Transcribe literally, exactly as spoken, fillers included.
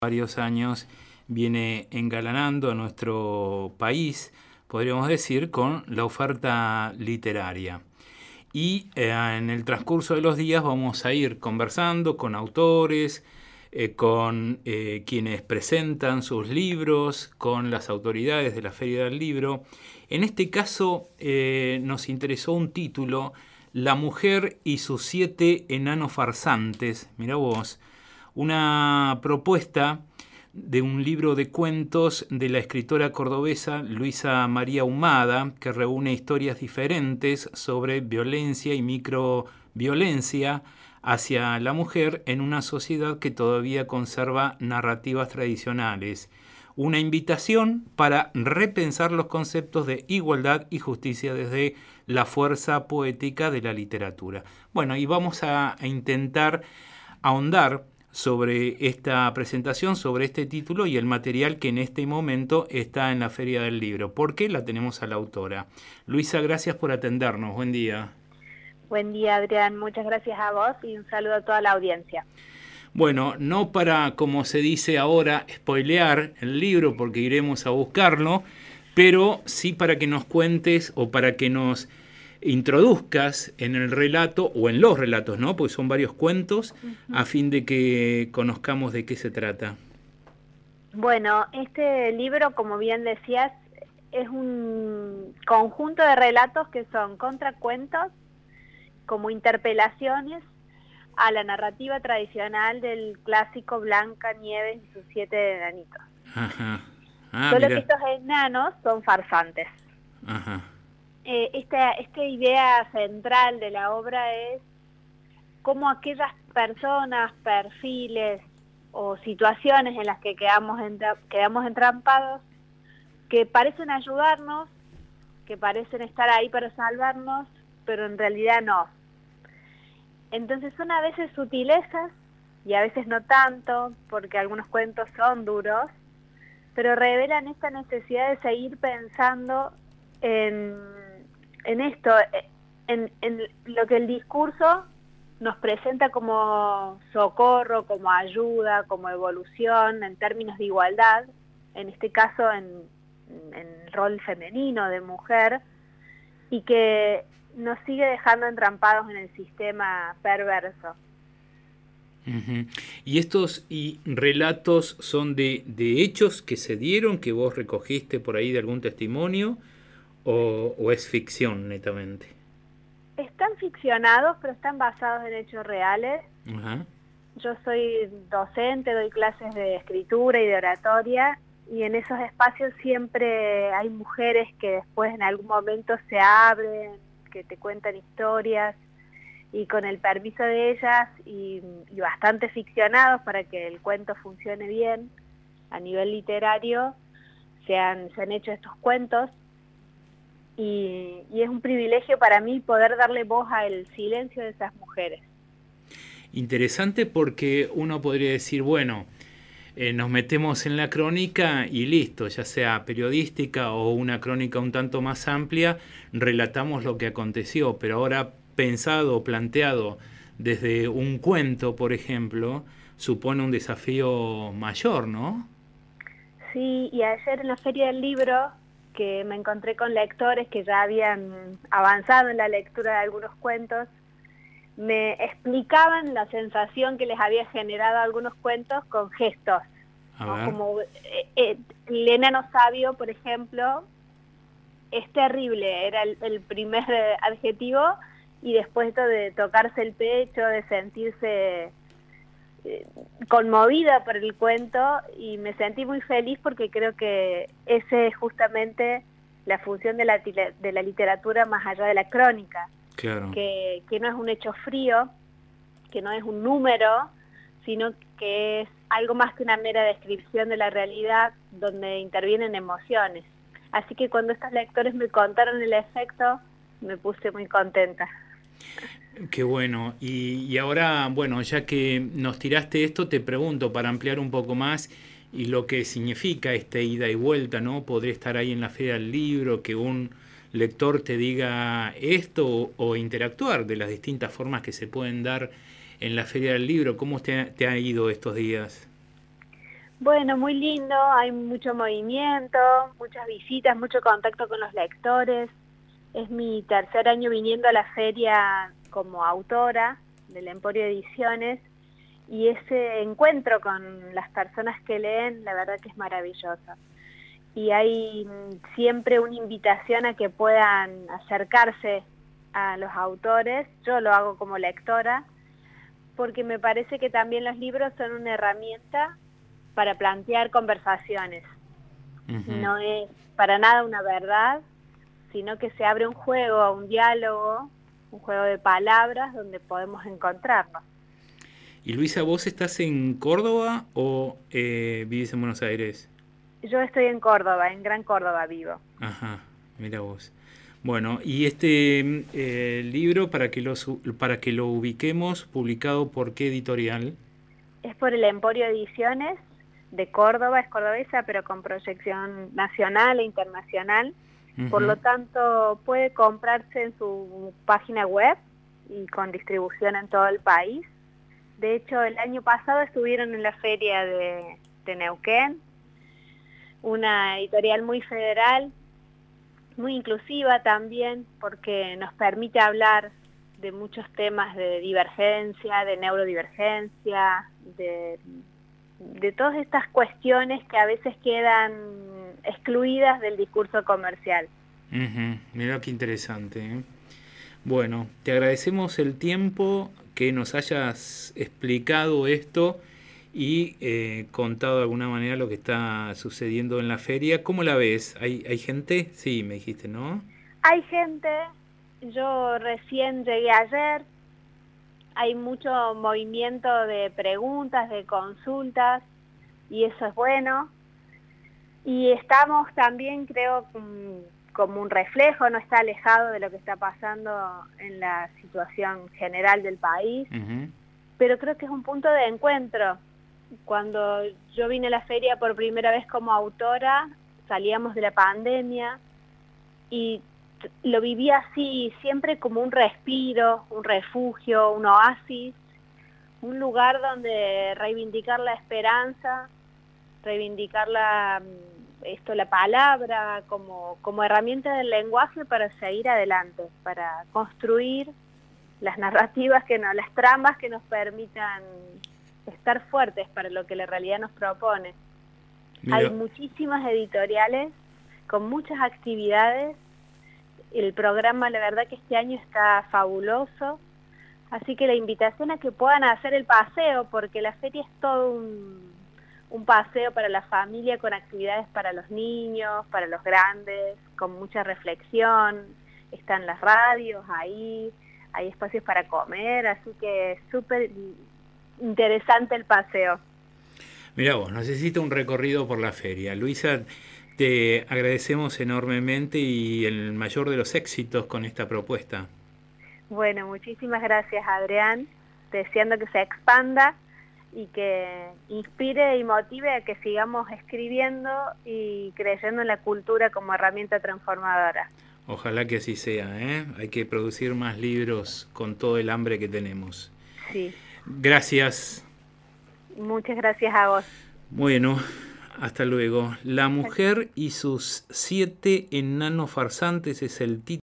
varios años viene engalanando a nuestro país, podríamos decir, con la oferta literaria. Y eh, en el transcurso de los días vamos a ir conversando con autores, eh, con eh, quienes presentan sus libros, con las autoridades de la Feria del Libro. En este caso eh, nos interesó un título, La mujer y sus siete enanos farsantes. Mirá vos, una propuesta de un libro de cuentos de la escritora cordobesa Luisa María Ahumada, que reúne historias diferentes sobre violencia y microviolencia hacia la mujer en una sociedad que todavía conserva narrativas tradicionales. Una invitación para repensar los conceptos de igualdad y justicia desde la fuerza poética de la literatura. Bueno, y vamos a, a intentar ahondar sobre esta presentación, sobre este título y el material que en este momento está en la Feria del Libro, porque la tenemos a la autora. Luisa, gracias por atendernos. Buen día. Buen día, Adrián. Muchas gracias a vos y un saludo a toda la audiencia. Bueno, no para, como se dice ahora, spoilear el libro, porque iremos a buscarlo, pero sí para que nos cuentes o para que nos introduzcas en el relato o en los relatos, ¿no? Porque son varios cuentos, uh-huh, a fin de que conozcamos de qué se trata. Bueno, este libro, como bien decías, es un conjunto de relatos que son contracuentos, como interpelaciones a la narrativa tradicional del clásico Blancanieves y sus siete enanitos. Ajá. Ah, Solo mira. que estos enanos son farsantes. Ajá. Eh, esta, esta idea central de la obra es cómo aquellas personas, perfiles o situaciones en las que quedamos, entra, quedamos entrampados, que parecen ayudarnos, que parecen estar ahí para salvarnos, pero en realidad no. Entonces son a veces sutilezas y a veces no tanto, porque algunos cuentos son duros, pero revelan esta necesidad de seguir pensando en, en esto, en, en lo que el discurso nos presenta como socorro, como ayuda, como evolución, en términos de igualdad, en este caso en, en el rol femenino de mujer, y que nos sigue dejando entrampados en el sistema perverso. Uh-huh. ¿Y estos y relatos son de, de hechos que se dieron, que vos recogiste por ahí de algún testimonio, o, o es ficción netamente? Están ficcionados, pero están basados en hechos reales. Uh-huh. Yo soy docente, doy clases de escritura y de oratoria, y en esos espacios siempre hay mujeres que después en algún momento se abren, que te cuentan historias, y con el permiso de ellas y, y bastante ficcionados para que el cuento funcione bien a nivel literario, se han, se han hecho estos cuentos, y, y es un privilegio para mí poder darle voz al silencio de esas mujeres. Interesante, porque uno podría decir, bueno, eh, nos metemos en la crónica y listo, ya sea periodística o una crónica un tanto más amplia, relatamos lo que aconteció, pero ahora pensado o planteado desde un cuento, por ejemplo, supone un desafío mayor, ¿no? Sí, y ayer en la Feria del Libro, que me encontré con lectores que ya habían avanzado en la lectura de algunos cuentos, me explicaban la sensación que les había generado algunos cuentos con gestos, ¿no? Como eh, eh, el enano sabio, por ejemplo, es terrible, era el, el primer adjetivo, y después esto de tocarse el pecho, de sentirse eh, conmovida por el cuento, y me sentí muy feliz porque creo que esa es justamente la función de la, de la literatura más allá de la crónica. Claro. Que, que no es un hecho frío, que no es un número, sino que es algo más que una mera descripción de la realidad donde intervienen emociones. Así que cuando estos lectores me contaron el efecto, me puse muy contenta. Qué bueno. Y, y ahora, bueno, ya que nos tiraste esto, te pregunto para ampliar un poco más y lo que significa esta ida y vuelta, ¿no? Poder estar ahí en la Feria del Libro, que un lector te diga esto, o, o interactuar de las distintas formas que se pueden dar en la Feria del Libro. ¿Cómo te, te ha ido estos días? Bueno, muy lindo, hay mucho movimiento, muchas visitas, mucho contacto con los lectores. Es mi tercer año viniendo a la feria como autora del Emporio Ediciones y ese encuentro con las personas que leen, la verdad que es maravilloso. Y hay siempre una invitación a que puedan acercarse a los autores. Yo lo hago como lectora, porque me parece que también los libros son una herramienta para plantear conversaciones. Uh-huh. No es para nada una verdad, sino que se abre un juego, un diálogo, un juego de palabras donde podemos encontrarnos. Y Luisa, ¿vos estás en Córdoba o eh, vivís en Buenos Aires? Yo estoy en Córdoba, en Gran Córdoba vivo. Ajá, mira vos. Bueno, y este eh, libro, para que, lo, para que lo ubiquemos, publicado por qué editorial? Es por el Emporio Ediciones de Córdoba, es cordobesa, pero con proyección nacional e internacional. Uh-huh. Por lo tanto, puede comprarse en su página web y con distribución en todo el país. De hecho, el año pasado estuvieron en la feria de, de Neuquén, una editorial muy federal, muy inclusiva también, porque nos permite hablar de muchos temas de divergencia, de neurodivergencia, de, de todas estas cuestiones que a veces quedan excluidas del discurso comercial. Uh-huh. Mira qué interesante, ¿eh? Bueno, te agradecemos el tiempo, que nos hayas explicado esto y eh, contado de alguna manera lo que está sucediendo en la feria. ¿Cómo la ves? ¿Hay, hay gente? Sí, me dijiste, ¿no? Hay gente. Yo recién llegué ayer. Hay mucho movimiento de preguntas, de consultas, y eso es bueno. Y estamos también, creo, como un reflejo, no está alejado de lo que está pasando en la situación general del país, uh-huh. Pero creo que es un punto de encuentro. Cuando yo vine a la feria por primera vez como autora, salíamos de la pandemia y lo viví así, siempre como un respiro, un refugio, un oasis, un lugar donde reivindicar la esperanza, reivindicar la, esto, la palabra como, como herramienta del lenguaje para seguir adelante, para construir las narrativas, que no, las tramas que nos permitan estar fuertes para lo que la realidad nos propone. Mira. Hay muchísimas editoriales con muchas actividades. El programa, la verdad que este año está fabuloso, así que la invitación a que puedan hacer el paseo, porque la feria es todo un, un paseo para la familia, con actividades para los niños, para los grandes, con mucha reflexión. Están las radios ahí, hay espacios para comer, así que súper interesante el paseo. Mirá vos, necesita un recorrido por la feria. Luisa, te agradecemos enormemente y el mayor de los éxitos con esta propuesta. Bueno, muchísimas gracias, Adrián, deseando que se expanda y que inspire y motive a que sigamos escribiendo y creyendo en la cultura como herramienta transformadora. Ojalá que así sea, ¿eh? Hay que producir más libros con todo el hambre que tenemos. Sí. Gracias. Muchas gracias a vos. Bueno, hasta luego. La mujer y sus siete enanos farsantes es el título.